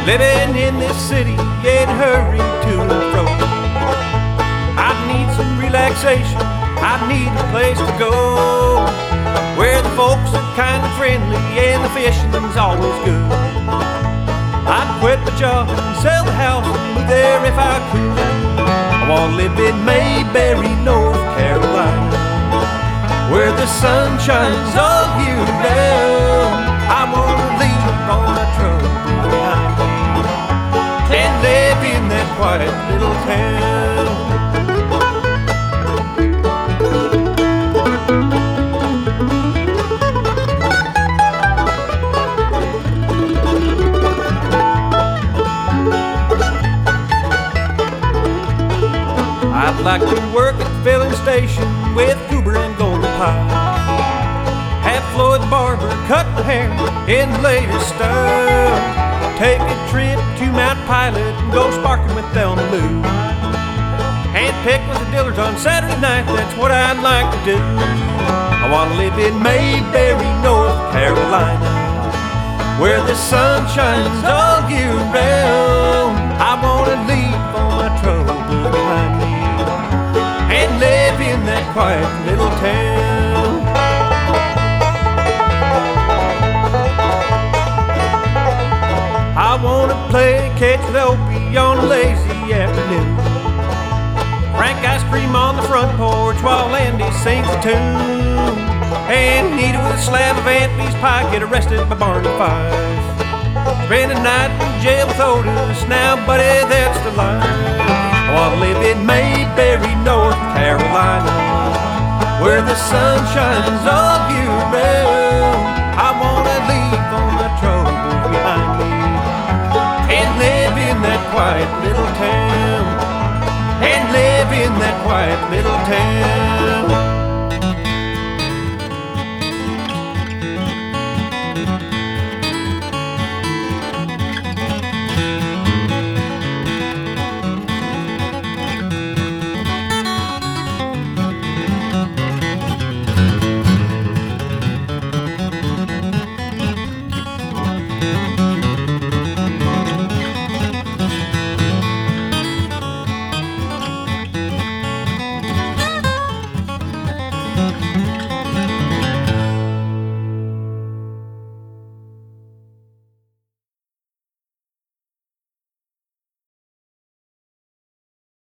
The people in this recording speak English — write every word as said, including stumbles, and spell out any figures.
Living in this city, yet hurry to and fro. I need some relaxation, I need a place to go, where the folks are kind of friendly and the fishing's always good. I'd quit my job and sell the house and move there if I could. I wanna live in Mayberry, North Carolina, where the sun shines all year round. I wanna leave all my troubles behind me and live in that quiet little town. I'd like to work at the filling station with Cooper and Golden Pie, have Floyd the barber cut my hair in the latest style, take a trip to Mount Pilot and go sparking with Thelma Lou, and pick with the Dillards on Saturday night. That's what I'd like to do. I want to live in Mayberry, North Carolina, where the sun shines all year round. I want to leave all my troubles behind me and live in that quiet little town. I wanna play catch with Opie on a lazy afternoon, crank ice cream on the front porch while Andy sings a tune, and eat it with a slab of Aunt Bee's pie, get arrested by Barney Fife, spend a night in jail with Otis. Now buddy, that's the life. I wanna live in Mayberry, North Carolina, where the sun shines all year round. I wanna leave all my troubles behind me and live in that quiet little town, and live in that quiet little town.